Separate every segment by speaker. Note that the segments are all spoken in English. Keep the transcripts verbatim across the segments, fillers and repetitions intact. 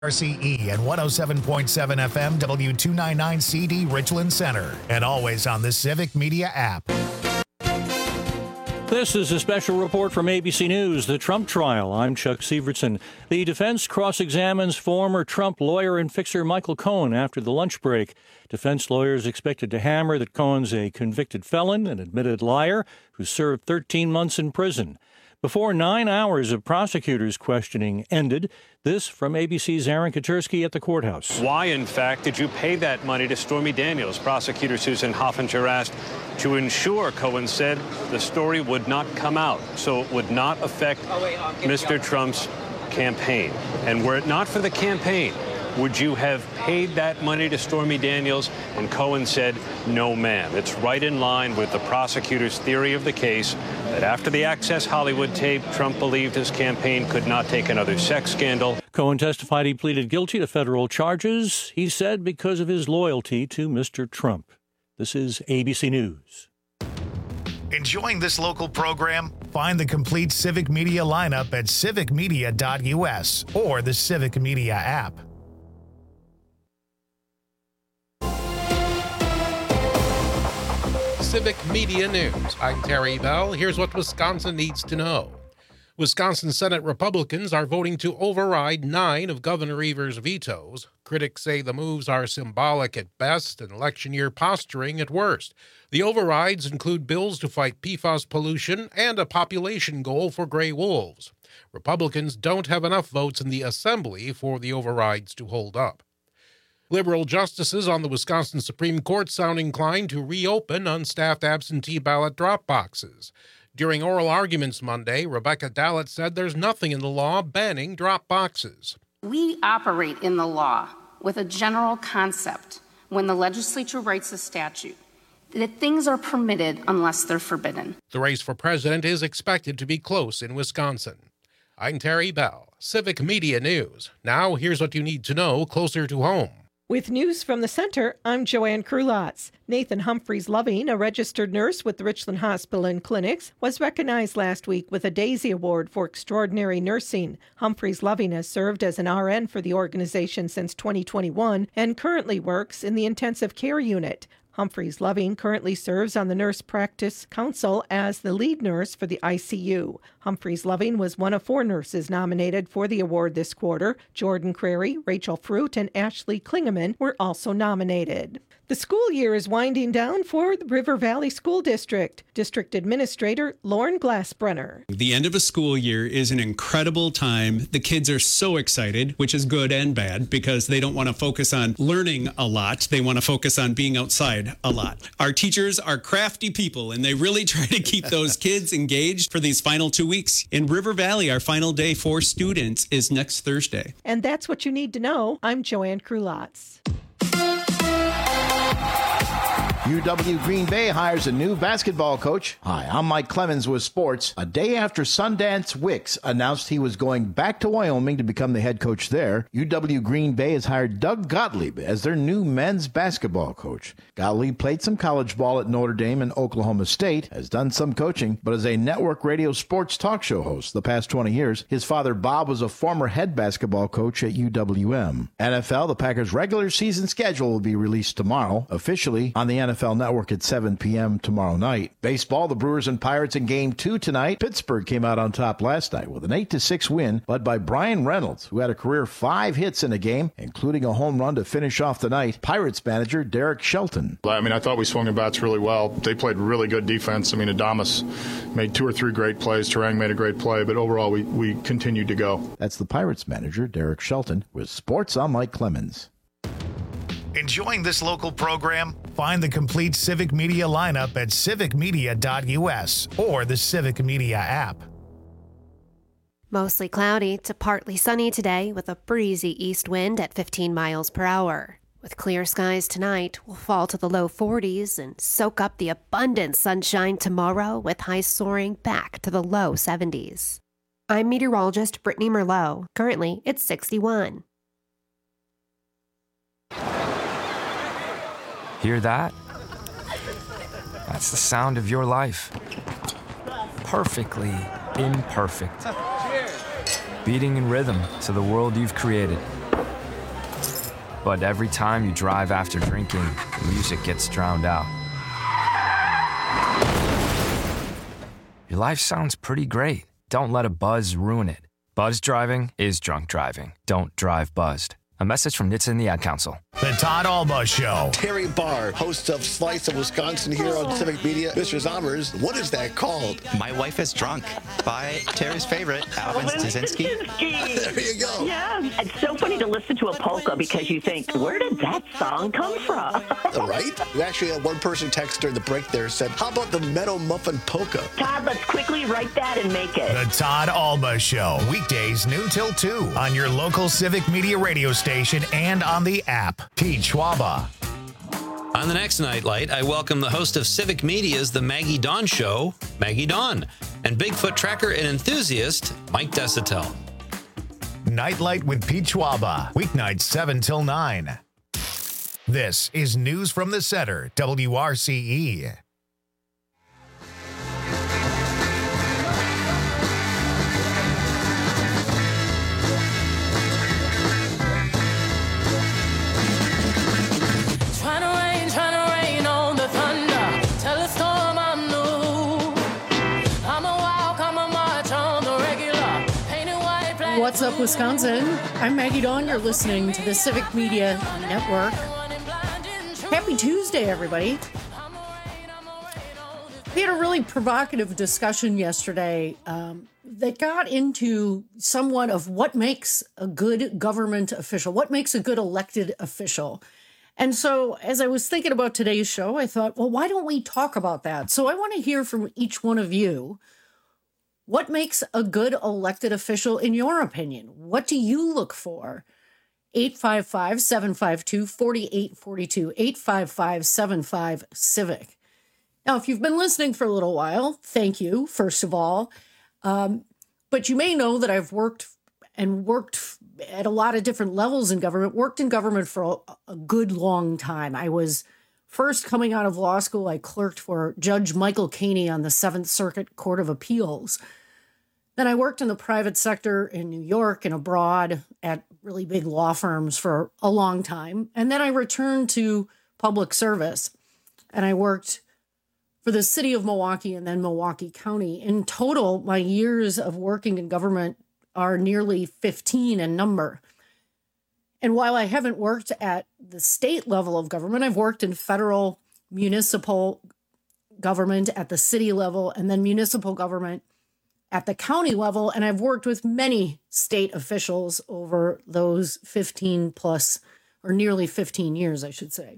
Speaker 1: R C E and one oh seven point seven F M W two ninety-nine C D Richland Center, and always on the Civic Media app.
Speaker 2: This is a special report from A B C News, the Trump trial. I'm Chuck Severson. The defense cross-examines former Trump lawyer and fixer Michael Cohen after the lunch break. Defense lawyers expected to hammer that Cohen's a convicted felon, an admitted liar, who served thirteen months in prison. Before nine hours of prosecutors' questioning ended, this from A B C's Aaron Katersky at the courthouse.
Speaker 3: Why, in fact, did you pay that money to Stormy Daniels? Prosecutor Susan Hoffinger asked. To ensure, Cohen said, the story would not come out, so it would not affect Mister Trump's campaign. And were it not for the campaign, would you have paid that money to Stormy Daniels? And Cohen said, no, ma'am. It's right in line with the prosecutor's theory of the case that after the Access Hollywood tape, Trump believed his campaign could not take another sex scandal.
Speaker 2: Cohen testified he pleaded guilty to federal charges, he said, because of his loyalty to Mister Trump. This is A B C News.
Speaker 1: Enjoying this local program? Find the complete Civic Media lineup at civic media dot U S or the Civic Media app.
Speaker 4: Civic Media News. I'm Terry Bell. Here's what Wisconsin needs to know. Wisconsin Senate Republicans are voting to override nine of Governor Evers' vetoes. Critics say the moves are symbolic at best and election year posturing at worst. The overrides include bills to fight P FAS pollution and a population goal for gray wolves. Republicans don't have enough votes in the Assembly for the overrides to hold up. Liberal justices on the Wisconsin Supreme Court sound inclined to reopen unstaffed absentee ballot drop boxes. During oral arguments Monday, Rebecca Dallett said there's nothing in the law banning drop boxes.
Speaker 5: We operate in the law with a general concept when the legislature writes a statute that things are permitted unless they're forbidden.
Speaker 4: The race for president is expected to be close in Wisconsin. I'm Terry Bell, Civic Media News. Now here's what you need to know closer to home.
Speaker 6: With news from the center, I'm Joanne Krulotz. Nathan Humphreys Loving, a registered nurse with the Richland Hospital and Clinics, was recognized last week with a Daisy Award for extraordinary nursing. Humphreys Loving has served as an R N for the organization since twenty twenty-one and currently works in the intensive care unit. Humphreys Loving currently serves on the Nurse Practice Council as the lead nurse for the I C U. Humphreys Loving was one of four nurses nominated for the award this quarter. Jordan Crary, Rachel Fruit, and Ashley Klingeman were also nominated. The school year is winding down for the River Valley School District. District Administrator Lauren Glassbrenner.
Speaker 7: The end of a school year is an incredible time. The kids are so excited, which is good and bad, because they don't want to focus on learning a lot. They want to focus on being outside a lot. Our teachers are crafty people, and they really try to keep those kids engaged for these final two weeks. In River Valley, our final day for students is next Thursday.
Speaker 6: And that's what you need to know. I'm Joanne Krulotz.
Speaker 8: U W Green Bay hires a new basketball coach. Hi, I'm Mike Clemens with sports. A day after Sundance Wicks announced he was going back to Wyoming to become the head coach there, U W Green Bay has hired Doug Gottlieb as their new men's basketball coach. Gottlieb played some college ball at Notre Dame and Oklahoma State, has done some coaching, but as a network radio sports talk show host the past twenty years, his father Bob was a former head basketball coach at U W M. N F L, the Packers' regular season schedule will be released tomorrow, officially on the N F L Network at seven p.m. tomorrow night. Baseball, the Brewers and Pirates in game two tonight. Pittsburgh came out on top last night with an eight to six win led by Brian Reynolds, who had a career five hits in a game, including a home run to finish off the night. Pirates manager Derek Shelton.
Speaker 9: I mean, I thought we swung the bats really well. They played really good defense. I mean, Adames made two or three great plays. Terang made a great play, but overall we, we continued to go.
Speaker 8: That's the Pirates manager Derek Shelton. With sports, I'm Mike Clemens.
Speaker 1: Enjoying this local program? Find the complete Civic Media lineup at civic media dot U S or the Civic Media app.
Speaker 10: Mostly cloudy to partly sunny today with a breezy east wind at fifteen miles per hour. With clear skies tonight, we'll fall to the low forties and soak up the abundant sunshine tomorrow with highs soaring back to the low seventies. I'm meteorologist Brittany Merlot. Currently, it's sixty-one.
Speaker 11: Hear that? That's the sound of your life. Perfectly imperfect. Beating in rhythm to the world you've created. But every time you drive after drinking, the music gets drowned out. Your life sounds pretty great. Don't let a buzz ruin it. Buzz driving is drunk driving. Don't drive buzzed. A message from N H T S A and the Ad Council.
Speaker 1: The Todd Alba Show.
Speaker 12: Terry Barr, host of Slice of Wisconsin here on Civic Media. Mister Zommers, what is that called?
Speaker 13: My Wife is Drunk by Terry's favorite, Alvin Stasinski.
Speaker 12: There you go.
Speaker 14: Yeah, it's so funny to listen to a polka because you think, where did that song come from?
Speaker 12: Right? We actually had one person text during the break there said, how about the Meadow Muffin Polka?
Speaker 14: Todd, let's quickly write that and make it.
Speaker 1: The Todd Alba Show. Weekdays noon till two on your local Civic Media radio station and on the app. Pete Schwaba.
Speaker 15: On the next Nightlight, I welcome the host of Civic Media's The Maggie Dawn Show, Maggie Dawn, and Bigfoot tracker and enthusiast, Mike Desatel.
Speaker 1: Nightlight with Pete Schwaba, weeknights seven till nine. This is News from the Center, W R C E.
Speaker 16: What's up, Wisconsin? I'm Maggie Dawn. You're listening to the Civic Media Network. Happy Tuesday, everybody. We had a really provocative discussion yesterday um, that got into somewhat of what makes a good government official, what makes a good elected official. And so as I was thinking about today's show, I thought, well, why don't we talk about that? So I want to hear from each one of you. What makes a good elected official in your opinion? What do you look for? eight five five, seven five two, four eight four two, eight five five, seven five, CIVIC. Now, if you've been listening for a little while, thank you, first of all. Um, but you may know that I've worked and worked at a lot of different levels in government, worked in government for a, a good long time. I was first coming out of law school, I clerked for Judge Michael Caney on the Seventh Circuit Court of Appeals. Then I worked in the private sector in New York and abroad at really big law firms for a long time. And then I returned to public service and I worked for the city of Milwaukee and then Milwaukee County. In total, my years of working in government are nearly fifteen in number. And while I haven't worked at the state level of government, I've worked in federal, municipal government at the city level, and then municipal government at the county level. And I've worked with many state officials over those fifteen plus, or nearly fifteen years, I should say.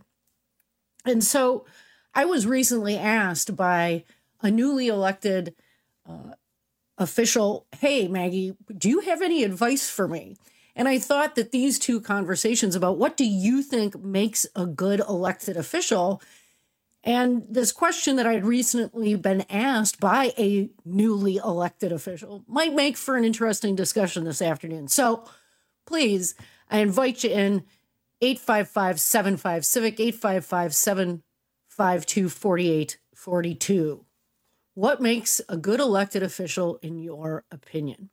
Speaker 16: And so I was recently asked by a newly elected uh, official, hey, Maggie, do you have any advice for me? And I thought that these two conversations about what do you think makes a good elected official, and this question that I had recently been asked by a newly elected official might make for an interesting discussion this afternoon. So please, I invite you in eight five five, seven five, CIVIC, eight five five, seven five two, four eight four two. What makes a good elected official in your opinion?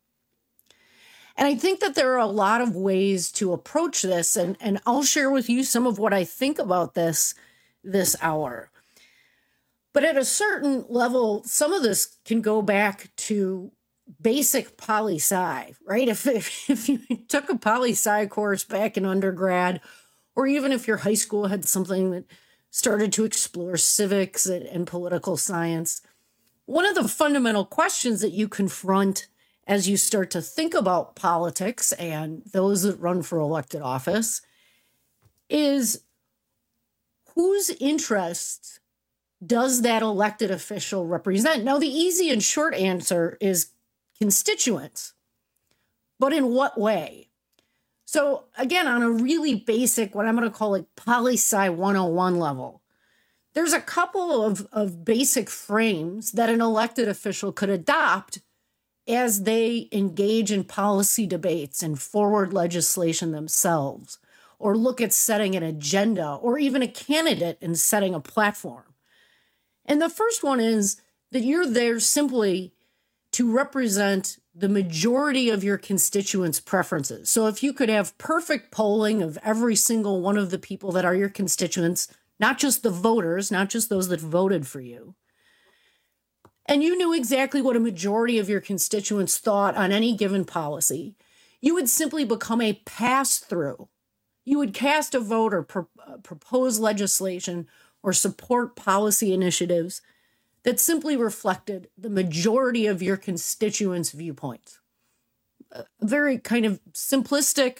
Speaker 16: And I think that there are a lot of ways to approach this, and, and I'll share with you some of what I think about this this hour. But at a certain level, some of this can go back to basic poli-sci, right? If, if, if you took a poli-sci course back in undergrad, or even if your high school had something that started to explore civics and, and political science, one of the fundamental questions that you confront as you start to think about politics and those that run for elected office is whose interests does that elected official represent? Now, the easy and short answer is constituents, but in what way? So again, on a really basic, what I'm going to call like poli-sci one oh one level, there's a couple of, of basic frames that an elected official could adopt as they engage in policy debates and forward legislation themselves, or look at setting an agenda, or even a candidate and setting a platform. And the first one is that you're there simply to represent the majority of your constituents' preferences. So if you could have perfect polling of every single one of the people that are your constituents, not just the voters, not just those that voted for you, and you knew exactly what a majority of your constituents thought on any given policy, you would simply become a pass-through. You would cast a vote or pro- propose legislation or support policy initiatives that simply reflected the majority of your constituents' viewpoints. A very kind of simplistic,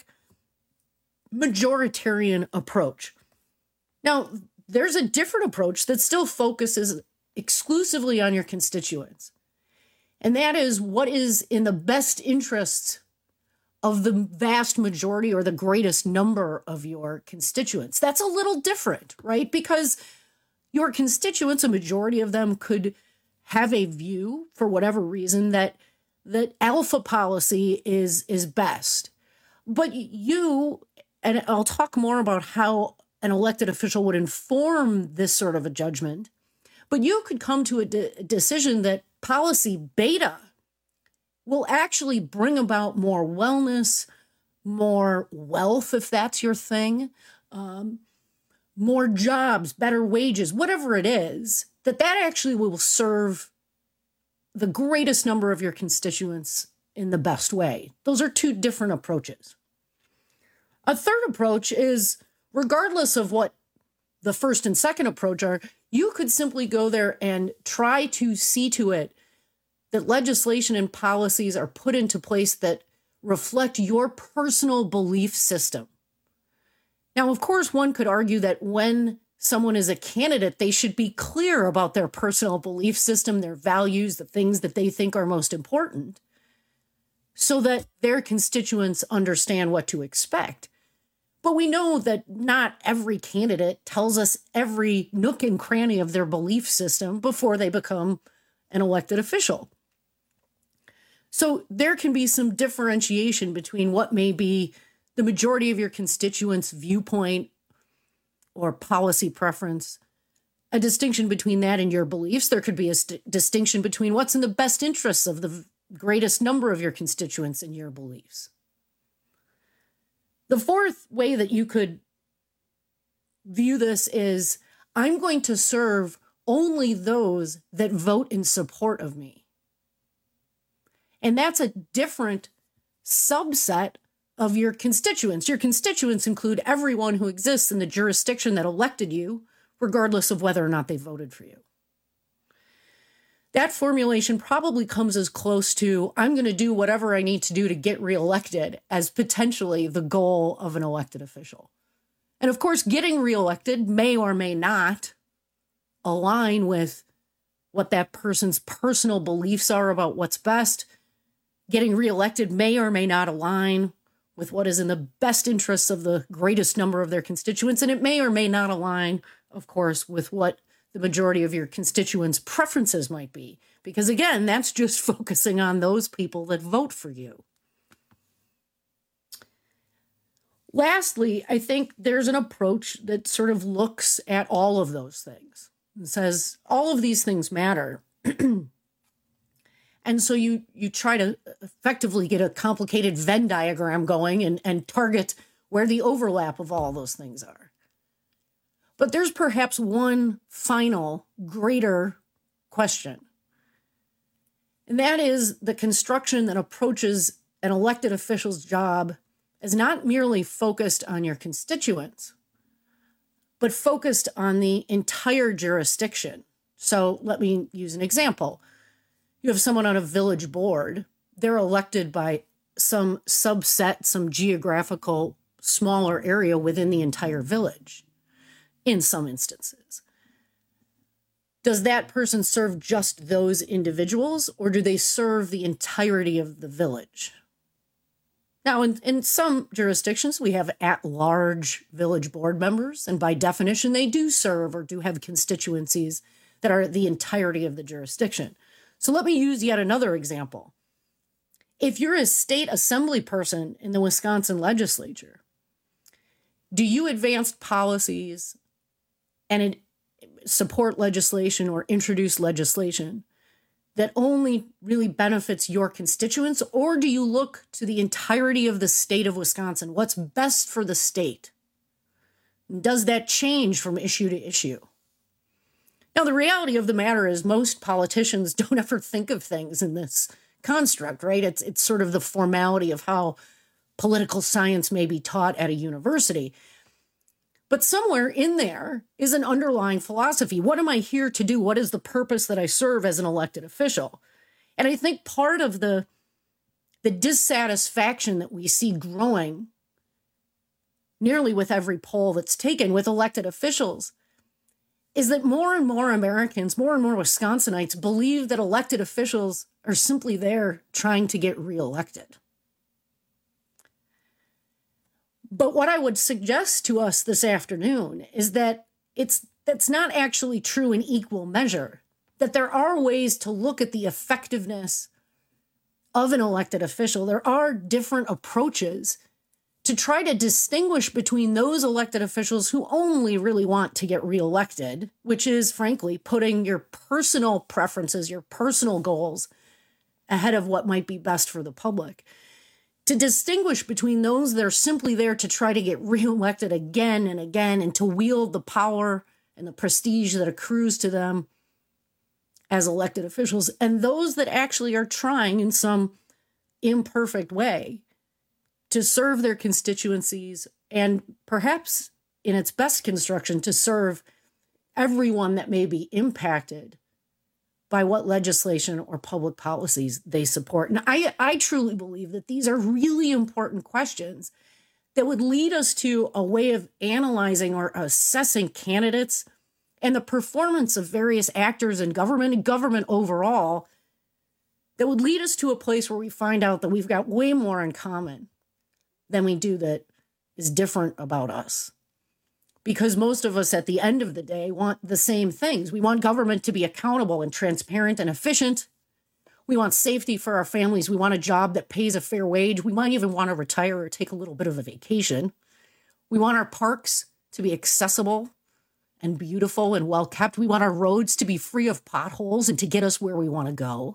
Speaker 16: majoritarian approach. Now, there's a different approach that still focuses exclusively on your constituents, and that is what is in the best interests of the vast majority or the greatest number of your constituents. That's a little different, right? Because your constituents, a majority of them, could have a view, for whatever reason, that that alpha policy is is best. But you, and I'll talk more about how an elected official would inform this sort of a judgment, but you could come to a, de- a decision that policy beta will actually bring about more wellness, more wealth, if that's your thing, um, more jobs, better wages, whatever it is, that that actually will serve the greatest number of your constituents in the best way. Those are two different approaches. A third approach is, regardless of what the first and second approach are, you could simply go there and try to see to it that legislation and policies are put into place that reflect your personal belief system. Now, of course, one could argue that when someone is a candidate, they should be clear about their personal belief system, their values, the things that they think are most important, so that their constituents understand what to expect. But we know that not every candidate tells us every nook and cranny of their belief system before they become an elected official. So there can be some differentiation between what may be the majority of your constituents' viewpoint or policy preference, a distinction between that and your beliefs. There could be a st- distinction between what's in the best interests of the greatest number of your constituents and your beliefs. The fourth way that you could view this is, I'm going to serve only those that vote in support of me. And that's a different subset of your constituents. Your constituents include everyone who exists in the jurisdiction that elected you, regardless of whether or not they voted for you. That formulation probably comes as close to, I'm going to do whatever I need to do to get reelected, as potentially the goal of an elected official. And of course, getting reelected may or may not align with what that person's personal beliefs are about what's best. Getting reelected may or may not align with what is in the best interests of the greatest number of their constituents. And it may or may not align, of course, with what the majority of your constituents' preferences might be. Because again, that's just focusing on those people that vote for you. Lastly, I think there's an approach that sort of looks at all of those things and says, all of these things matter. And so you you try to effectively get a complicated Venn diagram going and, and target where the overlap of all those things are. But there's perhaps one final, greater question. And that is the construction that approaches an elected official's job as not merely focused on your constituents, but focused on the entire jurisdiction. So let me use an example. You have someone on a village board. They're elected by some subset, some geographical smaller area within the entire village, in some instances. Does that person serve just those individuals, or do they serve the entirety of the village? Now, in, in some jurisdictions, we have at-large village board members, and by definition, they do serve or do have constituencies that are the entirety of the jurisdiction. So let me use yet another example. If you're a state assembly person in the Wisconsin legislature, do you advance policies and support legislation or introduce legislation that only really benefits your constituents? Or do you look to the entirety of the state of Wisconsin? What's best for the state? Does that change from issue to issue? Now, the reality of the matter is most politicians don't ever think of things in this construct, right? It's, it's sort of the formality of how political science may be taught at a university. But somewhere in there is an underlying philosophy. What am I here to do? What is the purpose that I serve as an elected official? And I think part of the, the dissatisfaction that we see growing nearly with every poll that's taken with elected officials is that more and more Americans, more and more Wisconsinites believe that elected officials are simply there trying to get reelected. But what I would suggest to us this afternoon is that it's that's not actually true in equal measure, that there are ways to look at the effectiveness of an elected official. There are different approaches to try to distinguish between those elected officials who only really want to get reelected, which is, frankly, putting your personal preferences, your personal goals ahead of what might be best for the public. To distinguish between those that are simply there to try to get reelected again and again and to wield the power and the prestige that accrues to them as elected officials, and those that actually are trying in some imperfect way to serve their constituencies and perhaps in its best construction to serve everyone that may be impacted by what legislation or public policies they support. And I, I truly believe that these are really important questions that would lead us to a way of analyzing or assessing candidates and the performance of various actors in government and government overall that would lead us to a place where we find out that we've got way more in common than we do that is different about us. Because most of us at the end of the day want the same things. We want government to be accountable and transparent and efficient. We want safety for our families. We want a job that pays a fair wage. We might even want to retire or take a little bit of a vacation. We want our parks to be accessible and beautiful and well kept. We want our roads to be free of potholes and to get us where we want to go.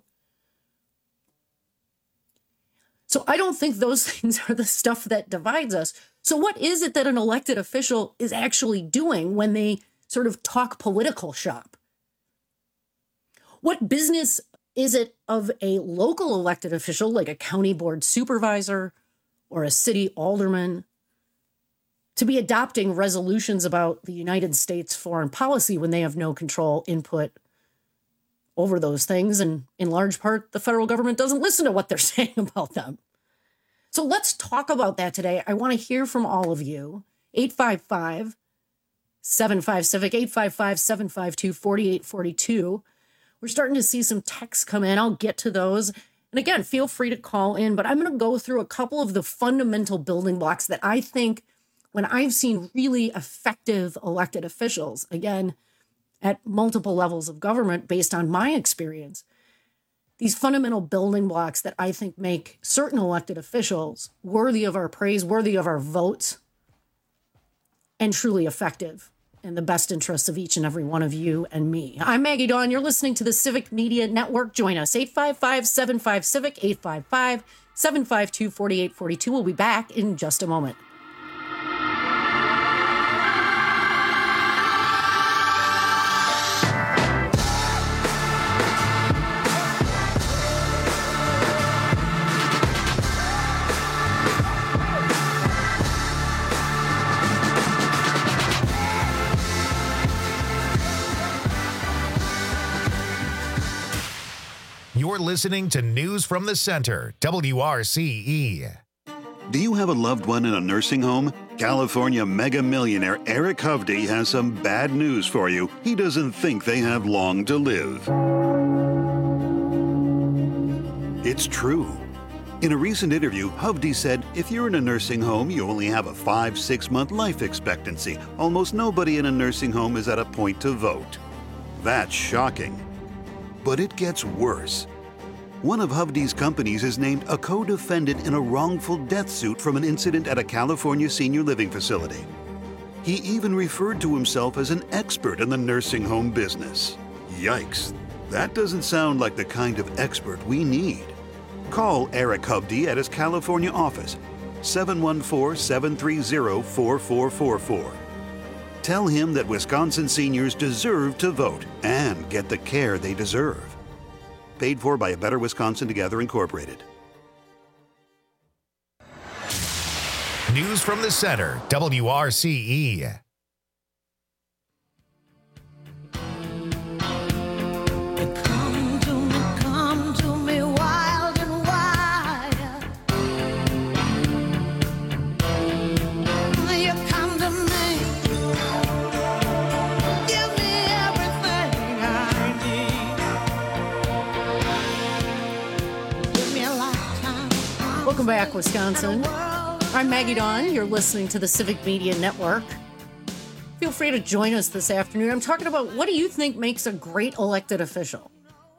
Speaker 16: So I don't think those things are the stuff that divides us. So what is it that an elected official is actually doing when they sort of talk political shop? What business is it of a local elected official like a county board supervisor or a city alderman to be adopting resolutions about the United States foreign policy when they have no control, input over those things? And in large part, the federal government doesn't listen to what they're saying about them. So let's talk about that today. I want to hear from all of you. eight five five, seven five Civic, eight five five, seven five two, four eight four two. We're starting to see some texts come in. I'll get to those. And again, feel free to call in, but I'm going to go through a couple of the fundamental building blocks that I think when I've seen really effective elected officials, again, at multiple levels of government based on my experience, these fundamental building blocks that I think make certain elected officials worthy of our praise, worthy of our votes, and truly effective in the best interests of each and every one of you and me. I'm Maggie Dawn. You're listening to the Civic Media Network. Join us, eight five five, seven five, Civic, eight five five, seven five two, four eight four two. We'll be back in just a moment.
Speaker 1: You're listening to News from the Center, W R C E.
Speaker 17: Do you have a loved one in a nursing home? California mega millionaire Eric Hovde has some bad news for you. He doesn't think they have long to live. It's true. In a recent interview, Hovde said, if you're in a nursing home, you only have a five, six month life expectancy. Almost nobody in a nursing home is at a point to vote. That's shocking. But it gets worse. One of Hovde's companies is named a co-defendant in a wrongful death suit from an incident at a California senior living facility. He even referred to himself as an expert in the nursing home business. Yikes. That doesn't sound like the kind of expert we need. Call Eric Hubdy at his California office, seven one four, seven three zero, four four four four. Tell him that Wisconsin seniors deserve to vote and get the care they deserve. Paid for by A Better Wisconsin Together Incorporated.
Speaker 1: News from the center, W R C E.
Speaker 16: Welcome back, Wisconsin. I'm Maggie Dawn. You're listening to the Civic Media Network. Feel free to join us this afternoon. I'm talking about, what do you think makes a great elected official?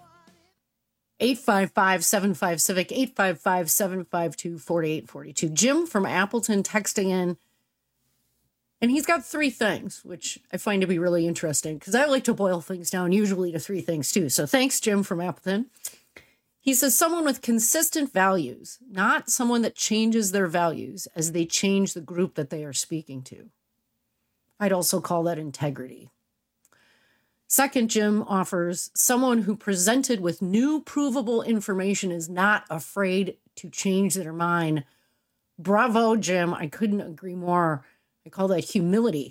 Speaker 16: eight five five, seven five, civic, eight five five, seven five two, four eight four two. Jim from Appleton texting in, and he's got three things, which I find to be really interesting, because I like to boil things down usually to three things too. So thanks, Jim from Appleton. He says someone with consistent values, not someone that changes their values as they change the group that they are speaking to. I'd also call that integrity. Second, Jim offers someone who presented with new provable information is not afraid to change their mind. Bravo, Jim. I couldn't agree more. I call that humility.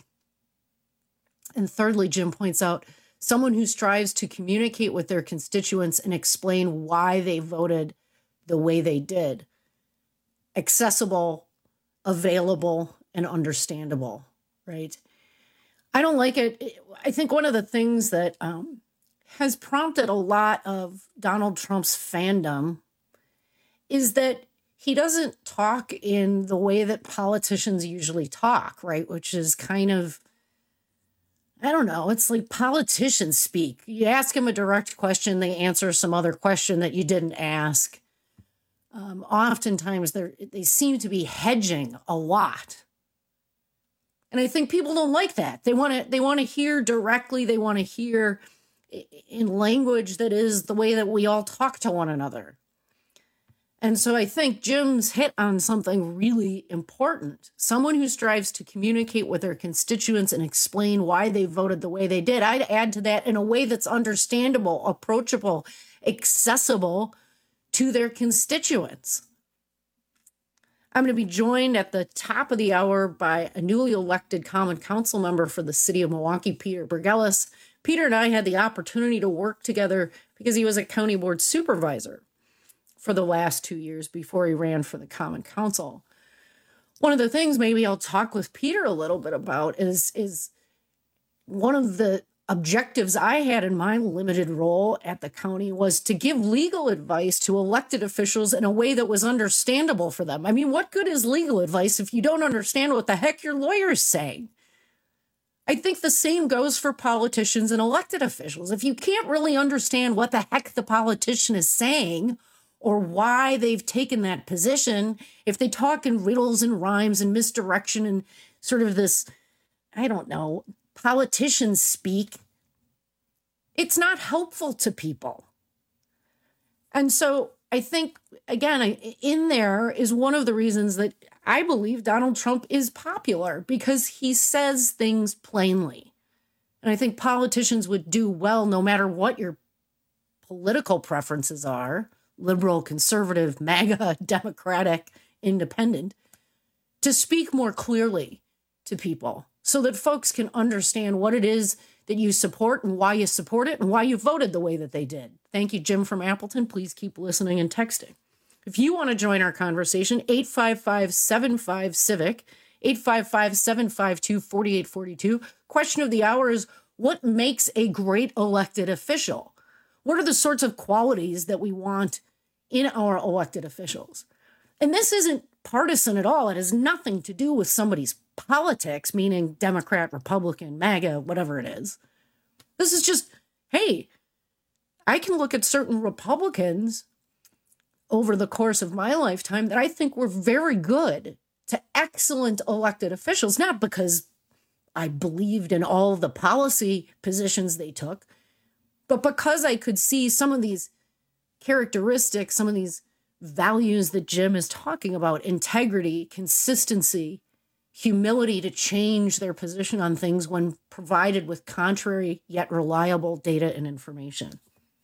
Speaker 16: And thirdly, Jim points out someone who strives to communicate with their constituents and explain why they voted the way they did. Accessible, available, and understandable, right? I don't like it. I think one of the things that um, has prompted a lot of Donald Trump's fandom is that he doesn't talk in the way that politicians usually talk, right? Which is kind of, I don't know, it's like politicians speak. You ask them a direct question, they answer some other question that you didn't ask. Um, oftentimes, they they seem to be hedging a lot. And I think people don't like that. They want to they want to hear directly. They want to hear in language that is the way that we all talk to one another. And so I think Jim's hit on something really important. Someone who strives to communicate with their constituents and explain why they voted the way they did. I'd add to that in a way that's understandable, approachable, accessible to their constituents. I'm going to be joined at the top of the hour by a newly elected Common Council member for the city of Milwaukee, Peter Bergelis. Peter and I had the opportunity to work together because he was a county board supervisor for the last two years before he ran for the Common Council. One of the things maybe I'll talk with Peter a little bit about is, is one of the objectives I had in my limited role at the county was to give legal advice to elected officials in a way that was understandable for them. I mean, what good is legal advice if you don't understand what the heck your lawyer is saying? I think the same goes for politicians and elected officials. If you can't really understand what the heck the politician is saying or why they've taken that position, if they talk in riddles and rhymes and misdirection and sort of this, I don't know, politicians speak, it's not helpful to people. And so I think, again, in there is one of the reasons that I believe Donald Trump is popular, because he says things plainly. And I think politicians would do well, no matter what your political preferences are, liberal, conservative, MAGA, Democratic, independent, to speak more clearly to people so that folks can understand what it is that you support and why you support it and why you voted the way that they did. Thank you, Jim from Appleton. Please keep listening and texting. If you want to join our conversation, eight five five, seven five, civic, eight five five, seven five two, four eight four two. Question of the hour is, what makes a great elected official? What are the sorts of qualities that we want in our elected officials? And this isn't partisan at all. It has nothing to do with somebody's politics, meaning Democrat, Republican, MAGA, whatever it is. This is just, hey, I can look at certain Republicans over the course of my lifetime that I think were very good to excellent elected officials, not because I believed in all the policy positions they took, But because I could see some of these characteristics, some of these values that Jim is talking about, integrity, consistency, humility to change their position on things when provided with contrary yet reliable data and information.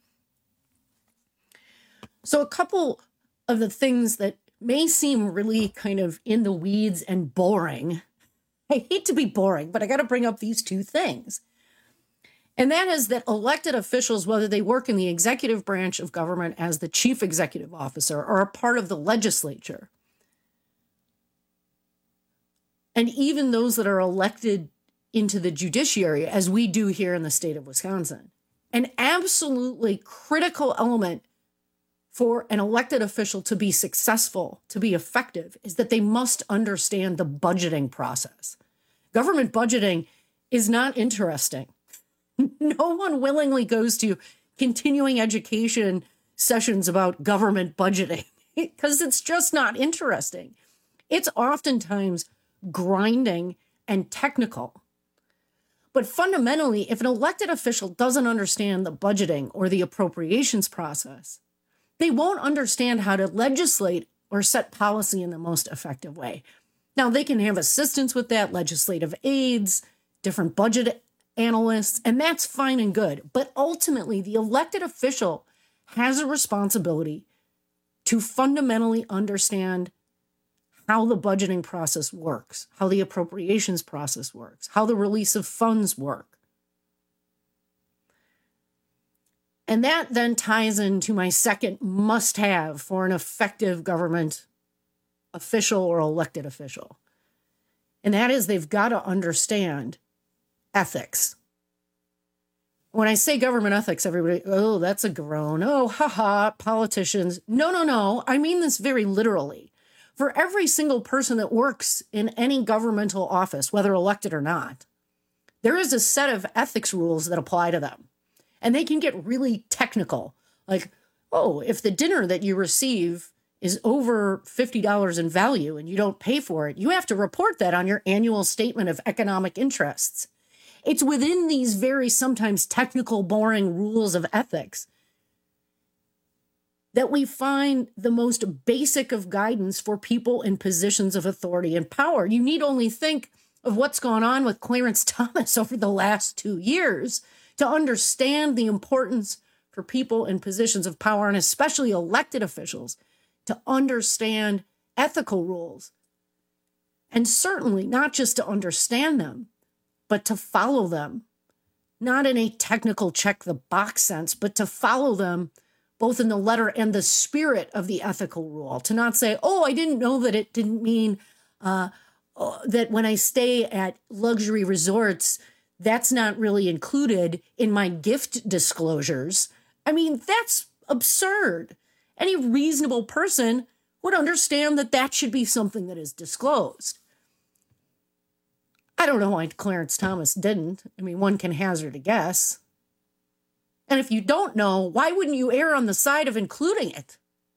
Speaker 16: So a couple of the things that may seem really kind of in the weeds and boring. I hate to be boring, but I got to bring up these two things. And that is that elected officials, whether they work in the executive branch of government as the chief executive officer or a part of the legislature, and even those that are elected into the judiciary, as we do here in the state of Wisconsin, an absolutely critical element for an elected official to be successful, to be effective, is that they must understand the budgeting process. Government budgeting is not interesting. No one willingly goes to continuing education sessions about government budgeting because it's just not interesting. It's oftentimes grinding and technical. But fundamentally, if an elected official doesn't understand the budgeting or the appropriations process, they won't understand how to legislate or set policy in the most effective way. Now, they can have assistance with that, legislative aides, different budget analysts, and that's fine and good. But ultimately, the elected official has a responsibility to fundamentally understand how the budgeting process works, how the appropriations process works, how the release of funds work. And that then ties into my second must-have for an effective government official or elected official. And that is they've got to understand ethics. When I say government ethics, everybody, oh, that's a groan. Oh, haha, politicians. No, no, no. I mean this very literally. For every single person that works in any governmental office, whether elected or not, there is a set of ethics rules that apply to them. And they can get really technical. Like, oh, if the dinner that you receive is over fifty dollars in value and you don't pay for it, you have to report that on your annual statement of economic interests. It's within these very sometimes technical, boring rules of ethics that we find the most basic of guidance for people in positions of authority and power. You need only think of what's gone on with Clarence Thomas over the last two years to understand the importance for people in positions of power, and especially elected officials, to understand ethical rules. And certainly not just to understand them, but to follow them. Not in a technical check the box sense, but to follow them both in the letter and the spirit of the ethical rule. To not say, oh, I didn't know that it didn't mean uh, that when I stay at luxury resorts, that's not really included in my gift disclosures. I mean, that's absurd. Any reasonable person would understand that that should be something that is disclosed. I don't know why Clarence Thomas didn't. I mean, one can hazard a guess. And if you don't know, why wouldn't you err on the side of including it?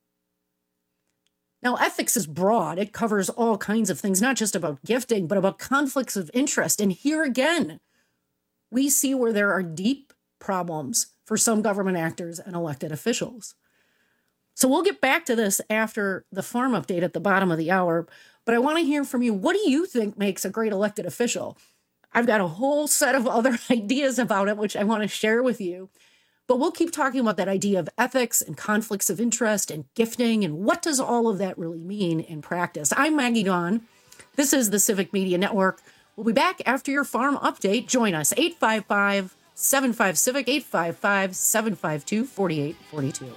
Speaker 16: Now, ethics is broad. It covers all kinds of things, not just about gifting, but about conflicts of interest. And here again, we see where there are deep problems for some government actors and elected officials. So we'll get back to this after the farm update at the bottom of the hour. But I want to hear from you. What do you think makes a great elected official? I've got a whole set of other ideas about it, which I want to share with you. But we'll keep talking about that idea of ethics and conflicts of interest and gifting and what does all of that really mean in practice. I'm Maggie Dawn. This is the Civic Media Network. We'll be back after your farm update. Join us, eight five five, seven five, CIVIC, eight five five, seven five two, four eight four two.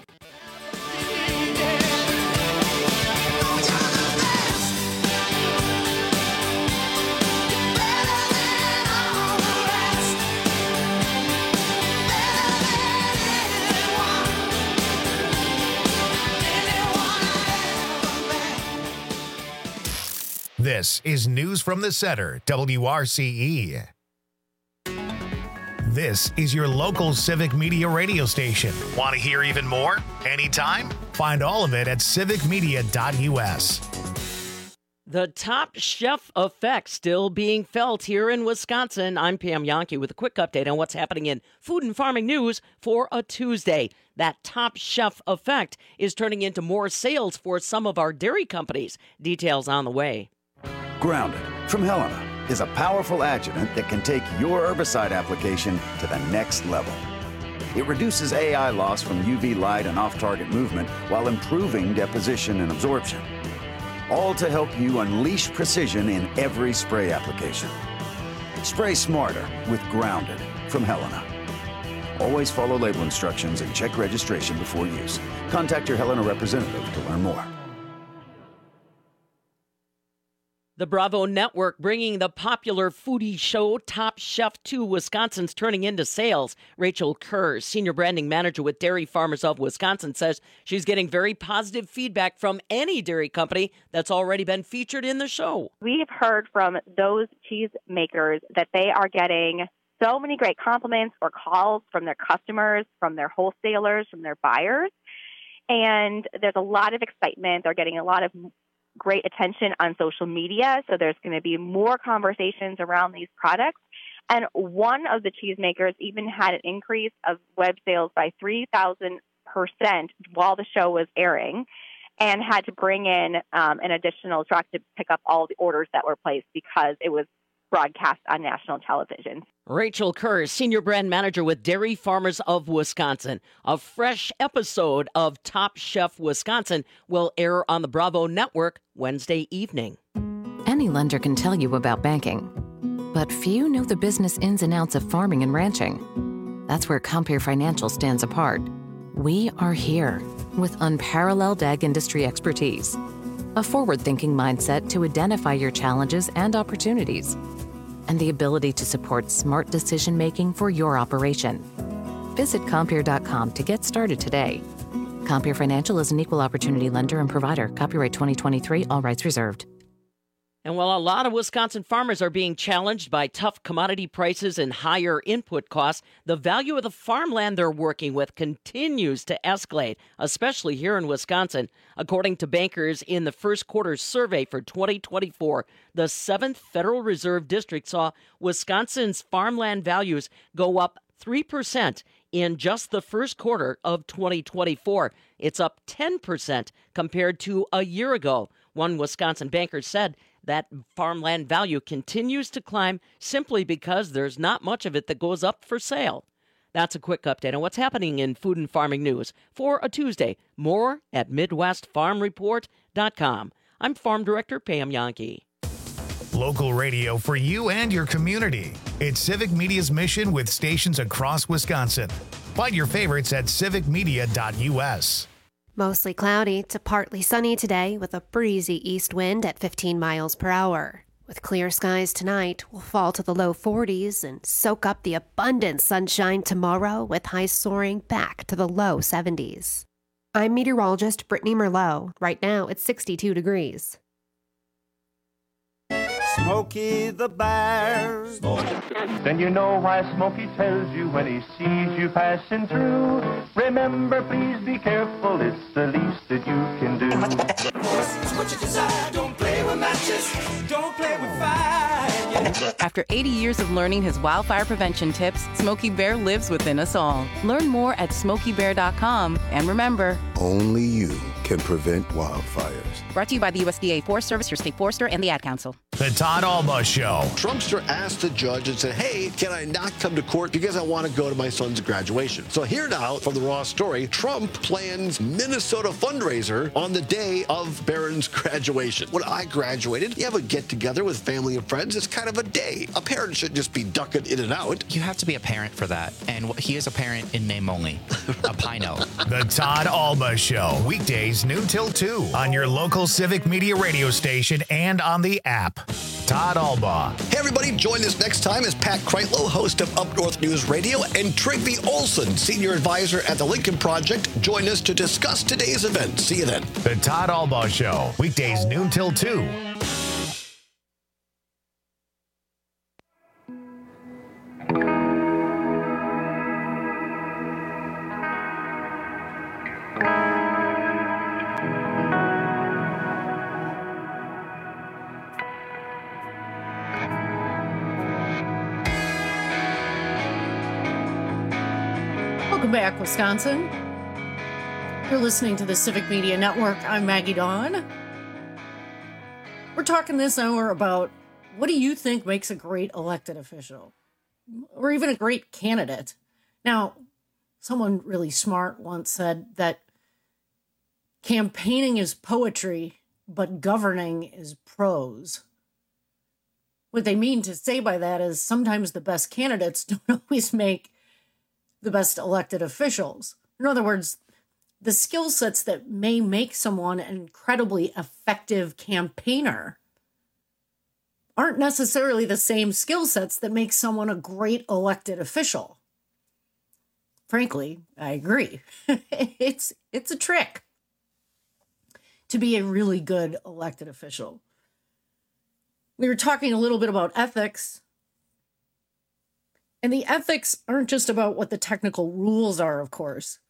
Speaker 1: This is News from the Center, W R C E. This is your local Civic Media radio station. Want to hear even more? Anytime? Find all of it at civic media dot U S.
Speaker 18: The Top Chef effect still being felt here in Wisconsin. I'm Pam Yankee with a quick update on what's happening in food and farming news for a Tuesday. That Top Chef effect is turning into more sales for some of our dairy companies. Details on the way.
Speaker 19: Grounded from Helena is a powerful adjuvant that can take your herbicide application to the next level. It reduces A I loss from U V light and off-target movement while improving deposition and absorption. All to help you unleash precision in every spray application. Spray smarter with Grounded from Helena. Always follow label instructions and check registration before use. Contact your Helena representative to learn more.
Speaker 18: The Bravo Network bringing the popular foodie show Top Chef to Wisconsin's turning into sales. Rachel Kerr, Senior Branding Manager with Dairy Farmers of Wisconsin, says she's getting very positive feedback from any dairy company that's already been featured in the show.
Speaker 20: We've heard from those cheese makers that they are getting so many great compliments or calls from their customers, from their wholesalers, from their buyers. And there's a lot of excitement. They're getting a lot of great attention on social media, so there's going to be more conversations around these products. And one of the cheesemakers even had an increase of web sales by three thousand percent while the show was airing, and had to bring in um, an additional truck to pick up all the orders that were placed because it was broadcast on national television.
Speaker 18: Rachel Kerr, Senior Brand Manager with Dairy Farmers of Wisconsin. A fresh episode of Top Chef Wisconsin will air on the Bravo Network Wednesday evening.
Speaker 21: Any lender can tell you about banking, but few know the business ins and outs of farming and ranching. That's where Compeer Financial stands apart. We are here with unparalleled ag industry expertise, a forward-thinking mindset to identify your challenges and opportunities, and the ability to support smart decision-making for your operation. Visit Compeer dot com to get started today. Compeer Financial is an equal opportunity lender and provider. Copyright twenty twenty-three, all rights reserved.
Speaker 18: And while a lot of Wisconsin farmers are being challenged by tough commodity prices and higher input costs, the value of the farmland they're working with continues to escalate, especially here in Wisconsin. According to bankers in the first quarter survey for twenty twenty-four, the seventh Federal Reserve District saw Wisconsin's farmland values go up three percent in just the first quarter of twenty twenty-four. It's up ten percent compared to a year ago. One Wisconsin banker said that farmland value continues to climb simply because there's not much of it that goes up for sale. That's a quick update on what's happening in food and farming news for a Tuesday. More at Midwest Farm Report dot com. I'm Farm Director Pam Yankee.
Speaker 1: Local radio for you and your community. It's Civic Media's mission with stations across Wisconsin. Find your favorites at civic media dot U S.
Speaker 10: Mostly cloudy to partly sunny today with a breezy east wind at fifteen miles per hour. With clear skies tonight, we'll fall to the low forties and soak up the abundant sunshine tomorrow with highs soaring back to the low seventies. I'm meteorologist Brittany Merlot. Right now, it's sixty-two degrees.
Speaker 22: Smokey the Bear. Then you know why Smokey tells you when he sees you passing through. Remember, please be careful, it's the least that you can do.
Speaker 23: What you desire, don't play with matches, don't play with fire.
Speaker 24: After eighty years of learning his wildfire prevention tips, Smokey Bear lives within us all. Learn more at smokey bear dot com. And remember,
Speaker 25: only you can prevent wildfires.
Speaker 24: Brought to you by the U S D A Forest Service, your state forester, and the Ad Council.
Speaker 1: The Todd Alba Show.
Speaker 12: Trumpster asked the judge and said, hey, can I not come to court because I want to go to my son's graduation? So here now from the Raw story, Trump plans Minnesota fundraiser on the day of Barron's graduation. When I graduated, you have a get-together with family and friends. It's kind of a day. A parent should just be ducking in and out.
Speaker 13: You have to be a parent for that. And he is a parent in name only. A Pino.
Speaker 1: The Todd Alba Show. Weekdays noon till two on your local Civic Media radio station and on the app. Todd Alba.
Speaker 12: Hey, everybody. Join us next time as Pat Kreitlow, host of Up North News Radio, and Trygve Olson, senior advisor at the Lincoln Project, join us to discuss today's event. See you then.
Speaker 1: The Todd Alba Show. Weekdays noon till two.
Speaker 16: Welcome back, Wisconsin. You're listening to the Civic Media Network. I'm Maggie Dawn. We're talking this hour about what do you think makes a great elected official or even a great candidate? Now, someone really smart once said that campaigning is poetry, but governing is prose. What they mean to say by that is sometimes the best candidates don't always make the best elected officials. In other words, the skill sets that may make someone an incredibly effective campaigner aren't necessarily the same skill sets that make someone a great elected official. Frankly, I agree. it's it's a trick to be a really good elected official. We were talking a little bit about ethics. And the ethics aren't just about what the technical rules are, of course.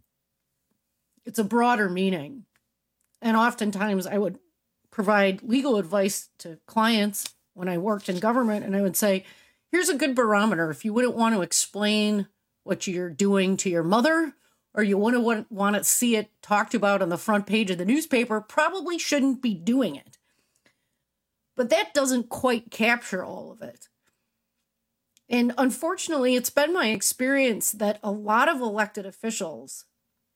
Speaker 16: It's a broader meaning. And oftentimes I would provide legal advice to clients when I worked in government, and I would say, here's a good barometer. If you wouldn't want to explain what you're doing to your mother, or you wouldn't want to see it talked about on the front page of the newspaper, probably shouldn't be doing it. But that doesn't quite capture all of it. And unfortunately, it's been my experience that a lot of elected officials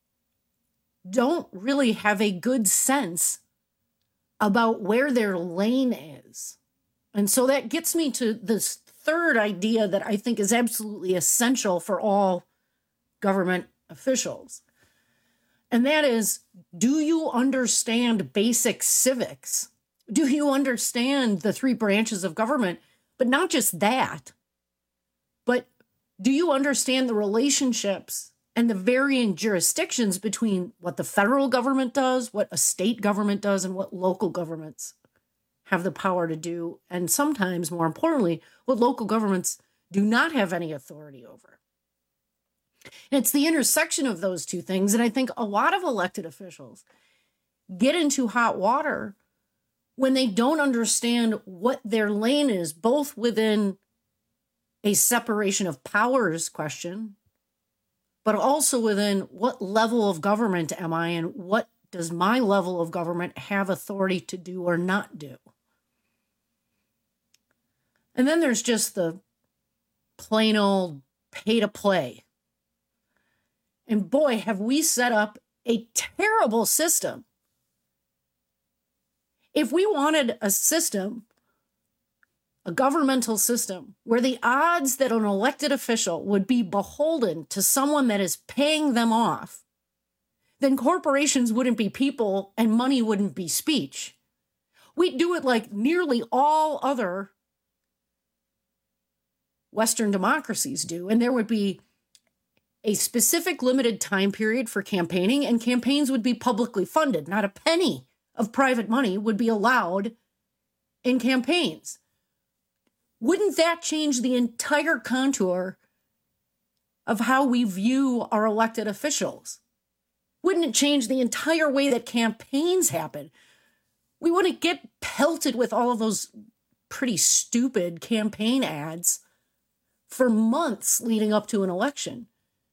Speaker 16: don't really have a good sense about where their lane is. And so that gets me to this third idea that I think is absolutely essential for all government officials. And that is, do you understand basic civics? Do you understand the three branches of government? But not just that. But do you understand the relationships and the varying jurisdictions between what the federal government does, what a state government does, and what local governments have the power to do? And sometimes, more importantly, what local governments do not have any authority over. And it's the intersection of those two things. And I think a lot of elected officials get into hot water when they don't understand what their lane is, both within a separation of powers question, but also within what level of government am I and what does my level of government have authority to do or not do? And then there's just the plain old pay to play. And boy, have we set up a terrible system. If we wanted a system, a governmental system, where the odds that an elected official would be beholden to someone that is paying them off, then corporations wouldn't be people and money wouldn't be speech. We'd do it like nearly all other Western democracies do, and there would be a specific limited time period for campaigning, and campaigns would be publicly funded. Not a penny of private money would be allowed in campaigns. Wouldn't that change the entire contour of how we view our elected officials? Wouldn't it change the entire way that campaigns happen? We wouldn't get pelted with all of those pretty stupid campaign ads for months leading up to an election.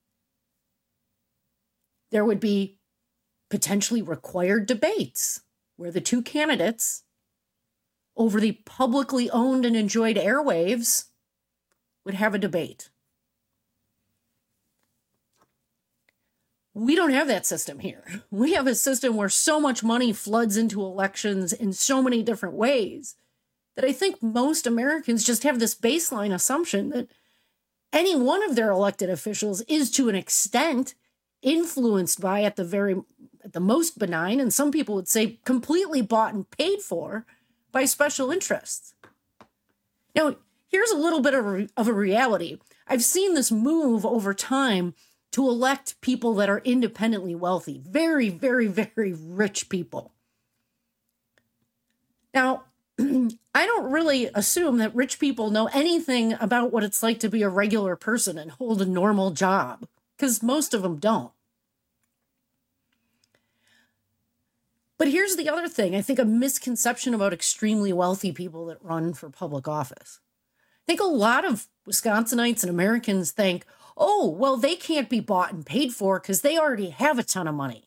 Speaker 16: There would be potentially required debates where the two candidates over the publicly owned and enjoyed airwaves would have a debate. We don't have that system here. We have a system where so much money floods into elections in so many different ways that I think most Americans just have this baseline assumption that any one of their elected officials is to an extent influenced by, at the very, at the most benign, and some people would say completely bought and paid for by special interests. Now, here's a little bit of a, of a reality. I've seen this move over time to elect people that are independently wealthy, very, very, very rich people. Now, I don't really assume that rich people know anything about what it's like to be a regular person and hold a normal job, because most of them don't. But here's the other thing. I think a misconception about extremely wealthy people that run for public office. I think a lot of Wisconsinites and Americans think, oh, well, they can't be bought and paid for because they already have a ton of money.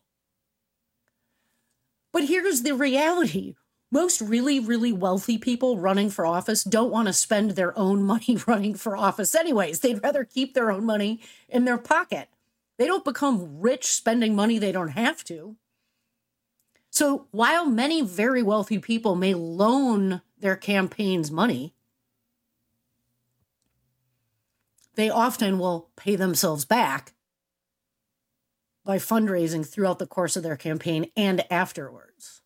Speaker 16: But here's the reality. Most really, really wealthy people running for office don't want to spend their own money running for office anyways. They'd rather keep their own money in their pocket. They don't become rich spending money they don't have to. So while many very wealthy people may loan their campaigns money, they often will pay themselves back by fundraising throughout the course of their campaign and afterwards.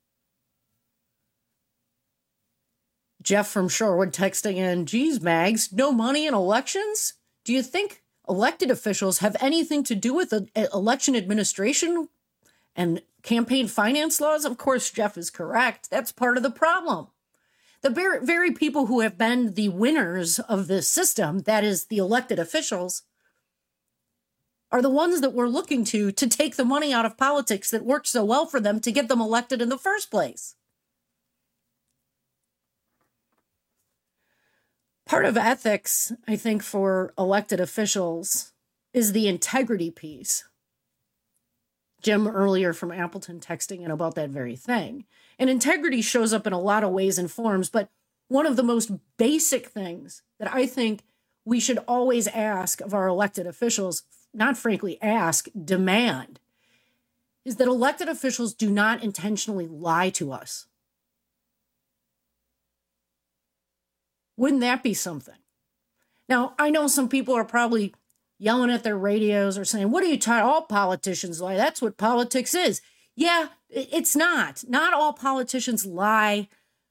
Speaker 16: Jeff from Shorewood texting in, geez, Mags, no money in elections? Do you think elected officials have anything to do with the election administration and campaign finance laws? Of course, Jeff is correct. That's part of the problem. The very, very people who have been the winners of this system, that is the elected officials, are the ones that we're looking to to take the money out of politics that worked so well for them to get them elected in the first place. Part of ethics, I think, for elected officials is the integrity piece. Jim earlier from Appleton texting in about that very thing. And integrity shows up in a lot of ways and forms, but one of the most basic things that I think we should always ask of our elected officials, not frankly ask, demand, is that elected officials do not intentionally lie to us. Wouldn't that be something? Now, I know some people are probably yelling at their radios or saying, what are you talking? All politicians lie. That's what politics is. Yeah, it's not. Not all politicians lie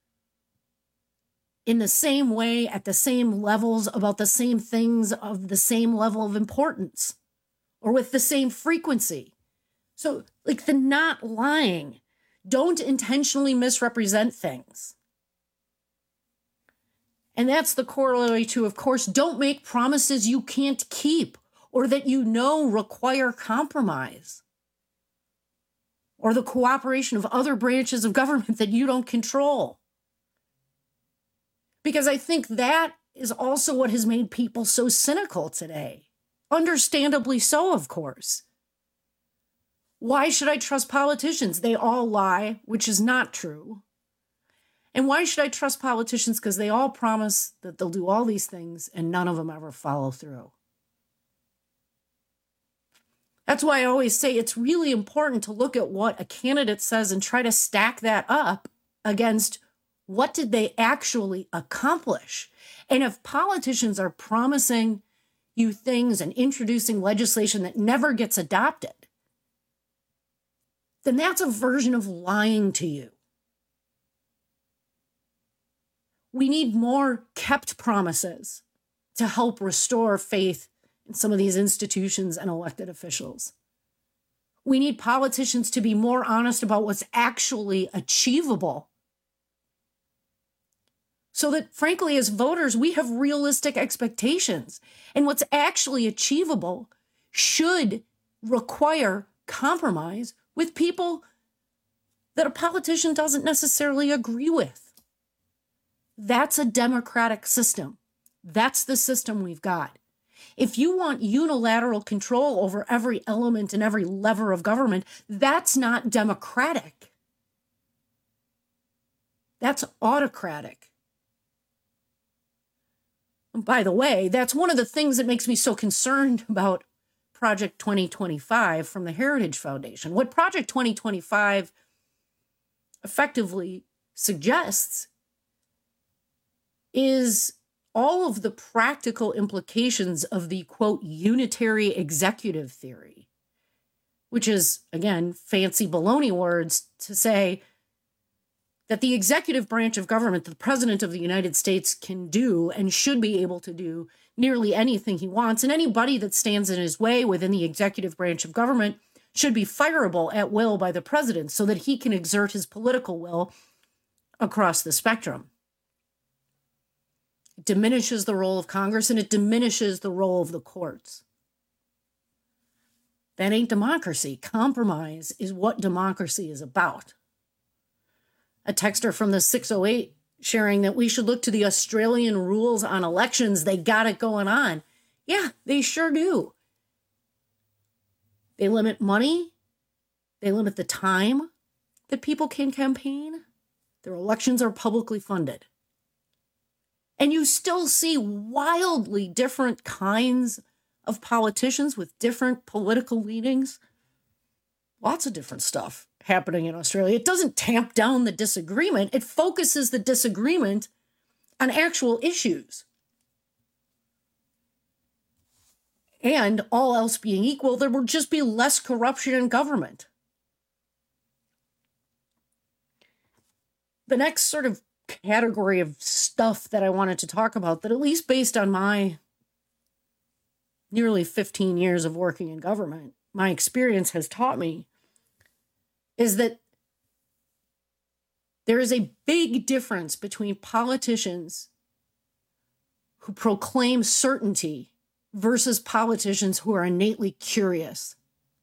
Speaker 16: in the same way, at the same levels, about the same things of the same level of importance or with the same frequency. So, like the not lying, don't intentionally misrepresent things. And that's the corollary to, of course, don't make promises you can't keep or that you know require compromise or the cooperation of other branches of government that you don't control. Because I think that is also what has made people so cynical today. Understandably so, of course. Why should I trust politicians? They all lie, which is not true. And why should I trust politicians? Because they all promise that they'll do all these things and none of them ever follow through. That's why I always say it's really important to look at what a candidate says and try to stack that up against what did they actually accomplish. And if politicians are promising you things and introducing legislation that never gets adopted, then that's a version of lying to you. We need more kept promises to help restore faith in some of these institutions and elected officials. We need politicians to be more honest about what's actually achievable. So that, frankly, as voters, we have realistic expectations. And what's actually achievable should require compromise with people that a politician doesn't necessarily agree with. That's a democratic system. That's the system we've got. If you want unilateral control over every element and every lever of government, that's not democratic. That's autocratic. And by the way, that's one of the things that makes me so concerned about Project twenty twenty-five from the Heritage Foundation. What Project twenty twenty-five effectively suggests is all of the practical implications of the, quote, unitary executive theory, which is, again, fancy baloney words to say that the executive branch of government, the president of the United States, can do and should be able to do nearly anything he wants, and anybody that stands in his way within the executive branch of government should be fireable at will by the president so that he can exert his political will across the spectrum. It diminishes the role of Congress and it diminishes the role of the courts. That ain't democracy. Compromise is what democracy is about. A texter from the six oh eight sharing that we should look to the Australian rules on elections. They got it going on. Yeah, they sure do. They limit money. They limit the time that people can campaign. Their elections are publicly funded. And you still see wildly different kinds of politicians with different political leanings. Lots of different stuff happening in Australia. It doesn't tamp down the disagreement. It focuses the disagreement on actual issues. And all else being equal, there will just be less corruption in government. The next sort of category of stuff that I wanted to talk about, that at least based on my nearly fifteen years of working in government, my experience has taught me, is that there is a big difference between politicians who proclaim certainty versus politicians who are innately curious.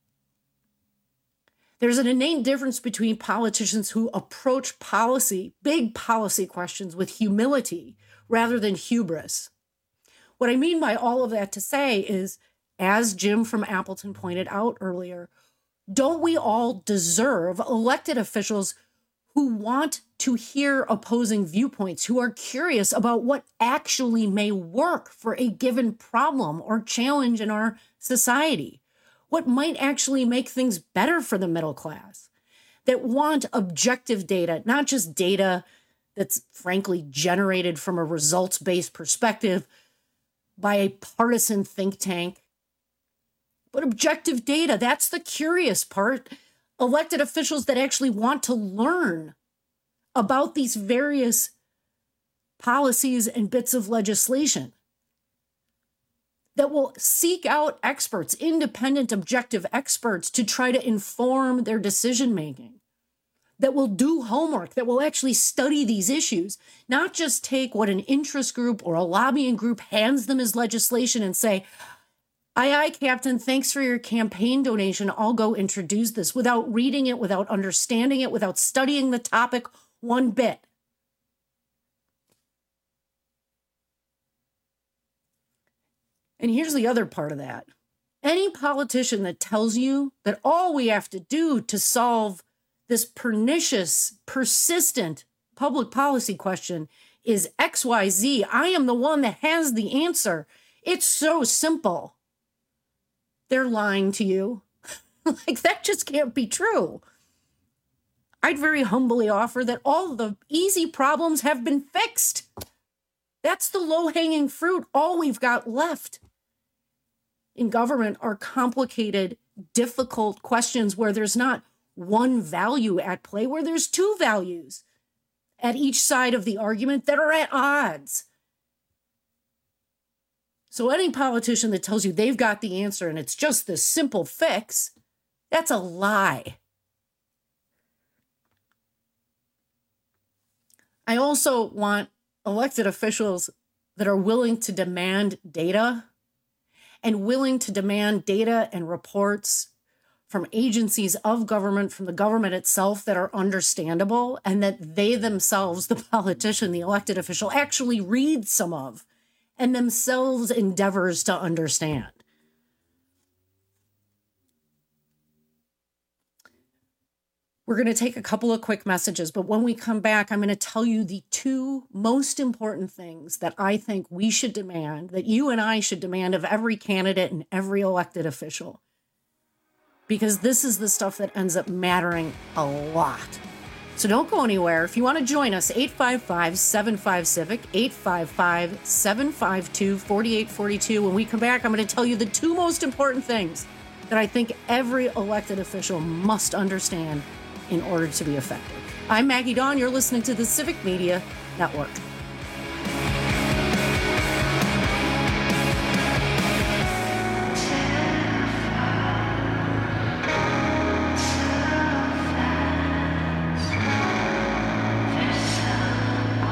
Speaker 16: There's an innate difference between politicians who approach policy, big policy questions, with humility rather than hubris. What I mean by all of that to say is, as Jim from Appleton pointed out earlier, don't we all deserve elected officials who want to hear opposing viewpoints, who are curious about what actually may work for a given problem or challenge in our society? What might actually make things better for the middle class? That want objective data, not just data that's frankly generated from a results-based perspective by a partisan think tank, but objective data. That's the curious part. Elected officials that actually want to learn about these various policies and bits of legislation, that will seek out experts, independent, objective experts, to try to inform their decision-making, that will do homework, that will actually study these issues, not just take what an interest group or a lobbying group hands them as legislation and say, aye, aye, Captain, thanks for your campaign donation. I'll go introduce this, without reading it, without understanding it, without studying the topic one bit. And here's the other part of that. Any politician that tells you that all we have to do to solve this pernicious, persistent public policy question is X Y Z, I am the one that has the answer. It's so simple. They're lying to you. Like, that just can't be true. I'd very humbly offer that all the easy problems have been fixed. That's the low-hanging fruit. All we've got left in government are complicated, difficult questions where there's not one value at play, where there's two values at each side of the argument that are at odds. So any politician that tells you they've got the answer and it's just this simple fix, that's a lie. I also want elected officials that are willing to demand data, and willing to demand data and reports from agencies of government, from the government itself, that are understandable, and that they themselves, the politician, the elected official, actually read some of and themselves endeavors to understand. We're going to take a couple of quick messages, but when we come back, I'm going to tell you the two most important things that I think we should demand, that you and I should demand of every candidate and every elected official. Because this is the stuff that ends up mattering a lot. So don't go anywhere. If you want to join us, eight five five, seven five, CIVIC, eight five five, seven five two, four eight four two. When we come back, I'm going to tell you the two most important things that I think every elected official must understand in order to be effective. I'm Maggie Dawn. You're listening to the Civic Media Network.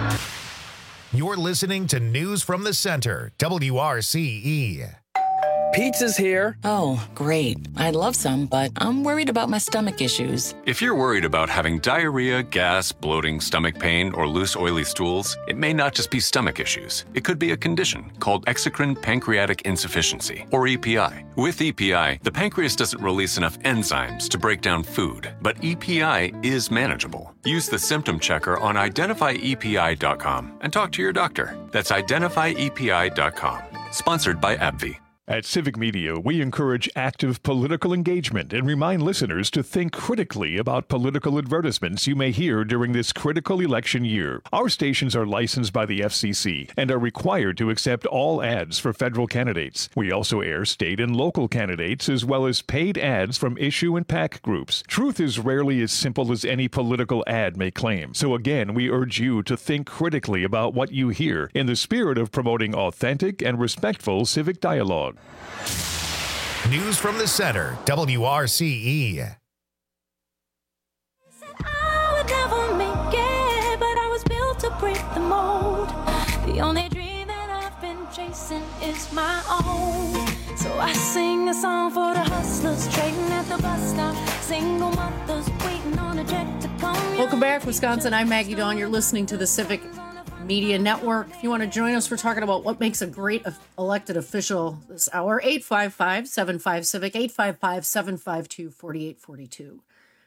Speaker 1: You're listening to News from the Center, W R C E.
Speaker 2: Pizza's here.
Speaker 3: Oh, great. I'd love some, but I'm worried about my stomach issues.
Speaker 4: If you're worried about having diarrhea, gas, bloating, stomach pain, or loose, oily stools, it may not just be stomach issues. It could be a condition called exocrine pancreatic insufficiency, or E P I. With E P I, the pancreas doesn't release enough enzymes to break down food, but E P I is manageable. Use the symptom checker on identify E P I dot com and talk to your doctor. That's identify E P I dot com. Sponsored by AbbVie.
Speaker 5: At Civic Media, we encourage active political engagement and remind listeners to think critically about political advertisements you may hear during this critical election year. Our stations are licensed by the F C C and are required to accept all ads for federal candidates. We also air state and local candidates as well as paid ads from issue and PAC groups. Truth is rarely as simple as any political ad may claim. So again, we urge you to think critically about what you hear in the spirit of promoting authentic and respectful civic dialogue.
Speaker 1: News from the center, W R C E.
Speaker 7: I would never make it, but I was built to break the mold. The only dream that I've been chasing is my own. So I sing a song for the hustlers trading at the bus stop, single mothers waiting on a jet to come.
Speaker 16: Welcome back, Wisconsin. I'm Maggie Dawn. You're listening to the Civic Media Network. If you want to join us, we're talking about what makes a great elected official this hour. eight five five, seven five, civic, eight five five, seven five two, four eight four two.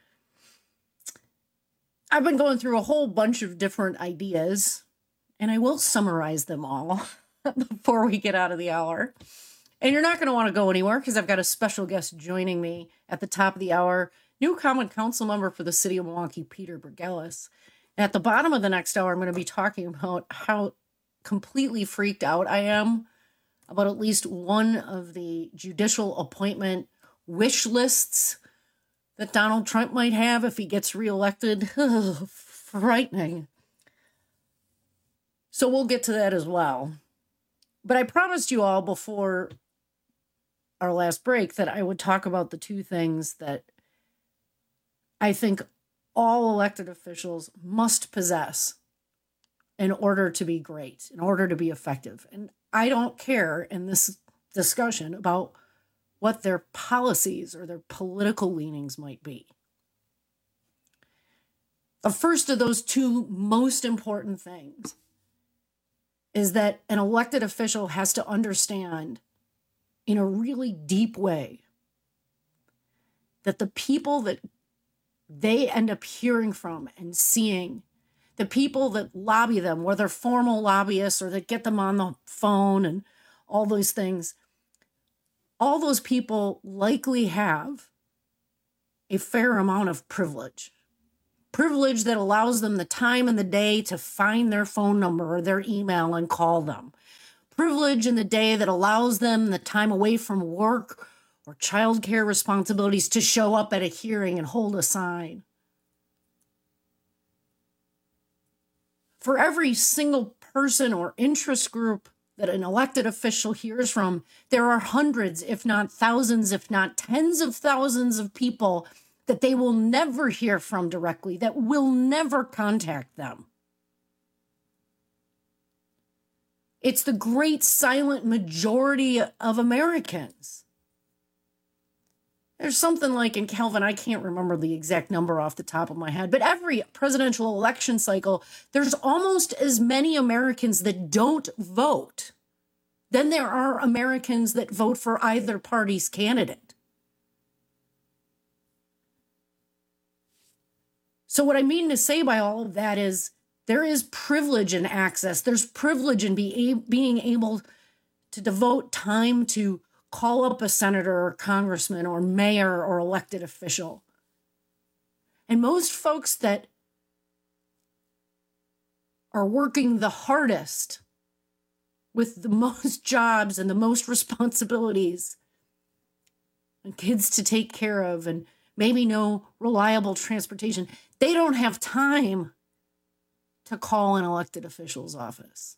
Speaker 16: I've been going through a whole bunch of different ideas, and I will summarize them all before we get out of the hour. And you're not going to want to go anywhere because I've got a special guest joining me at the top of the hour, new common council member for the city of Milwaukee, Peter Bergelis. At the bottom of the next hour, I'm going to be talking about how completely freaked out I am about at least one of the judicial appointment wish lists that Donald Trump might have if he gets reelected. Ugh, frightening. So we'll get to that as well. But I promised you all before our last break that I would talk about the two things that I think all elected officials must possess in order to be great, in order to be effective. And I don't care in this discussion about what their policies or their political leanings might be. The first of those two most important things is that an elected official has to understand in a really deep way that the people that they end up hearing from and seeing, the people that lobby them, whether formal lobbyists or that get them on the phone and all those things, all those people likely have a fair amount of privilege. Privilege that allows them the time in the day to find their phone number or their email and call them. Privilege in the day that allows them the time away from work or childcare responsibilities to show up at a hearing and hold a sign. For every single person or interest group that an elected official hears from, there are hundreds, if not thousands, if not tens of thousands of people that they will never hear from directly, that will never contact them. It's the great silent majority of Americans. There's something like in Calvin, I can't remember the exact number off the top of my head, but every presidential election cycle, there's almost as many Americans that don't vote than there are Americans that vote for either party's candidate. So what I mean to say by all of that is there is privilege in access. There's privilege in be, being able to devote time to call up a senator or congressman or mayor or elected official. And most folks that are working the hardest with the most jobs and the most responsibilities and kids to take care of and maybe no reliable transportation, they don't have time to call an elected official's office.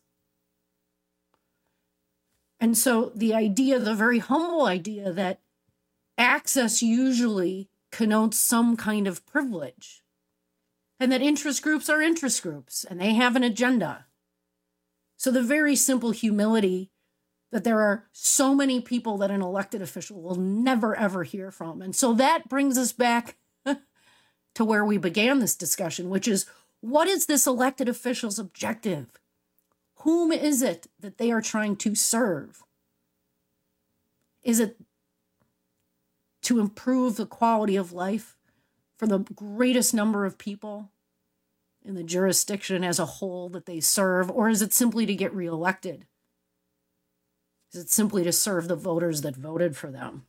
Speaker 16: And so the idea, the very humble idea that access usually connotes some kind of privilege and that interest groups are interest groups and they have an agenda. So the very simple humility that there are so many people that an elected official will never, ever hear from. And so that brings us back to where we began this discussion, which is, what is this elected official's objective? Whom is it that they are trying to serve? Is it to improve the quality of life for the greatest number of people in the jurisdiction as a whole that they serve? Or is it simply to get reelected? Is it simply to serve the voters that voted for them?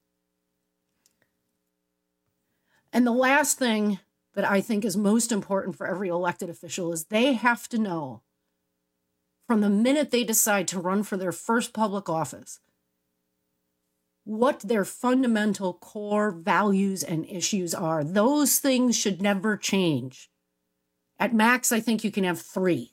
Speaker 16: And the last thing that I think is most important for every elected official is they have to know from the minute they decide to run for their first public office what their fundamental core values and issues are. Those things should never change. At max, I think you can have three.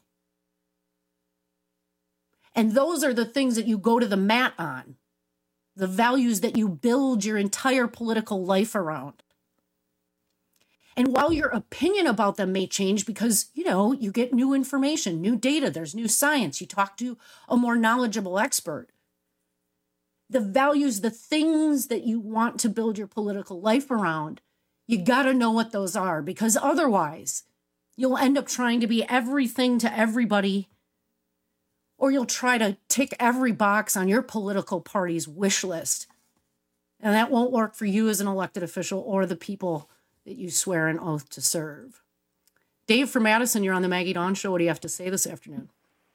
Speaker 16: And those are the things that you go to the mat on, the values that you build your entire political life around. And while your opinion about them may change because, you know, you get new information, new data, there's new science, you talk to a more knowledgeable expert, the values, the things that you want to build your political life around, you got to know what those are, because otherwise you'll end up trying to be everything to everybody, or you'll try to tick every box on your political party's wish list. And that won't work for you as an elected official or the people that you swear an oath to serve. Dave from Madison, you're on the Maggie Dawn Show. What do you have to say this afternoon?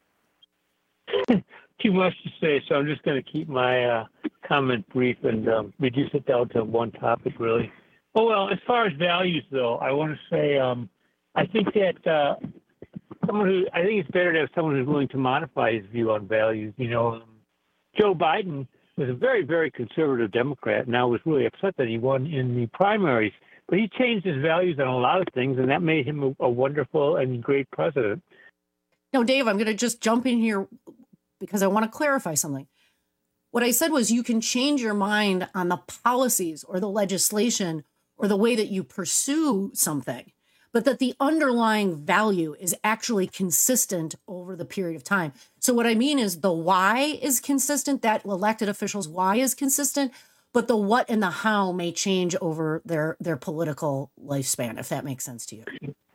Speaker 2: Too much to say, so I'm just going to keep my uh, comment brief and um, reduce it down to one topic, really. Oh, well, as far as values, though, I want to say um, I think that uh, someone who, I think it's better to have someone who's willing to modify his view on values. You know, um, Joe Biden was a very, very conservative Democrat, and I was really upset that he won in the primaries. But he changed his values on a lot of things, and that made him a, a wonderful and great president.
Speaker 16: No, Dave, I'm going to just jump in here because I want to clarify something. What I said was you can change your mind on the policies or the legislation or the way that you pursue something, but that the underlying value is actually consistent over the period of time. So what I mean is the why is consistent, that elected officials' why is consistent, but the what and the how may change over their, their political lifespan, if that makes sense to you.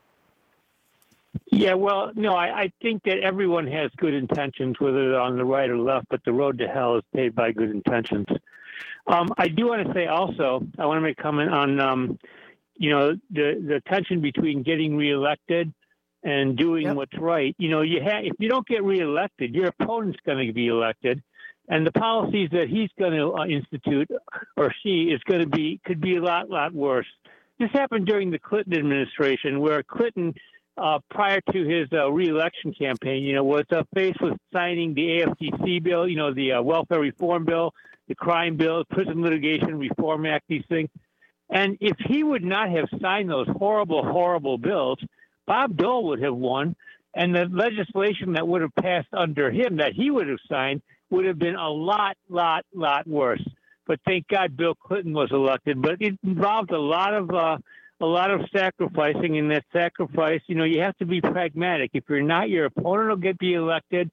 Speaker 2: Yeah, well, no, I, I think that everyone has good intentions, whether they're on the right or left, but the road to hell is paved by good intentions. Um, I do want to say also, I want to make a comment on, um, you know, the, the tension between getting reelected and doing yep. what's right. You know, you ha- if you don't get reelected, your opponent's going to be elected. And the policies that he's going to uh, institute, or she, is going to be, could be a lot, lot worse. This happened during the Clinton administration, where Clinton, uh, prior to his uh, re-election campaign, you know, was uh, faced with signing the A F T C bill, you know, the uh, welfare reform bill, the crime bill, prison litigation reform act, these things. And if he would not have signed those horrible, horrible bills, Bob Dole would have won, and the legislation that would have passed under him that he would have signed would have been a lot, lot, lot worse. But thank God Bill Clinton was elected. But it involved a lot of uh, a lot of sacrificing, and that sacrifice, you know, you have to be pragmatic. If you're not, your opponent will get be elected.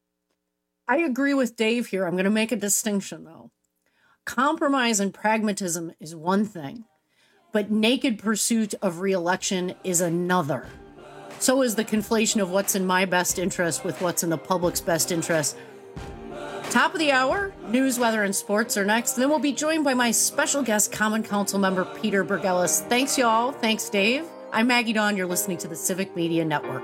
Speaker 16: I agree with Dave here. I'm going to make a distinction, though. Compromise and pragmatism is one thing, but naked pursuit of re-election is another. So is the conflation of what's in my best interest with what's in the public's best interest. Top of the hour, news, weather, and sports are next. And then we'll be joined by my special guest, Common Council member Peter Bergelis. Thanks, y'all. Thanks, Dave. I'm Maggie Dawn. You're listening to the Civic Media Network.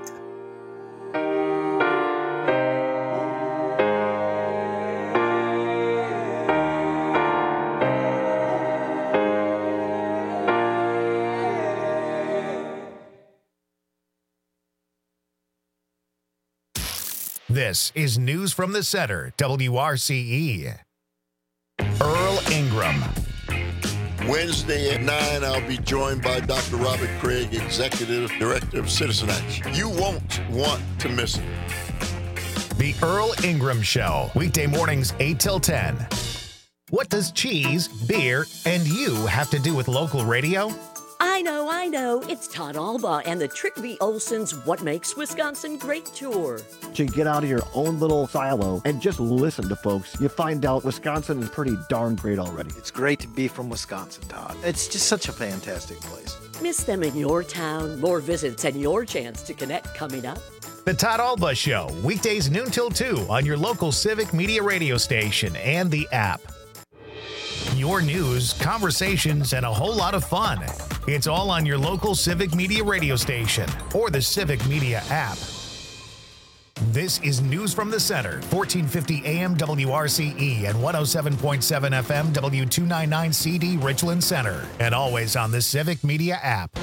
Speaker 1: This is News from the Center, W R C E. Earl Ingram.
Speaker 6: Wednesday at nine, I'll be joined by Doctor Robert Craig, Executive Director of Citizen Action. You won't want to miss it.
Speaker 1: The Earl Ingram Show, weekday mornings eight till ten. What does cheese, beer, and you have to do with local radio?
Speaker 8: I know, I know. It's Todd Alba and the Trick V. Olson's What Makes Wisconsin Great tour.
Speaker 9: To get out of your own little silo and just listen to folks, you find out Wisconsin is pretty darn great already.
Speaker 11: It's great to be from Wisconsin, Todd. It's just such a fantastic place.
Speaker 8: Miss them in your town? More visits and your chance to connect coming up.
Speaker 1: The Todd Alba Show, weekdays noon till two on your local Civic Media radio station and the app. Your news, conversations, and a whole lot of fun. It's all on your local Civic Media radio station or the Civic Media app. This is News from the Center, fourteen fifty A M W R C E and one oh seven point seven F M W two ninety-nine C D Richland Center, and always on the Civic Media app.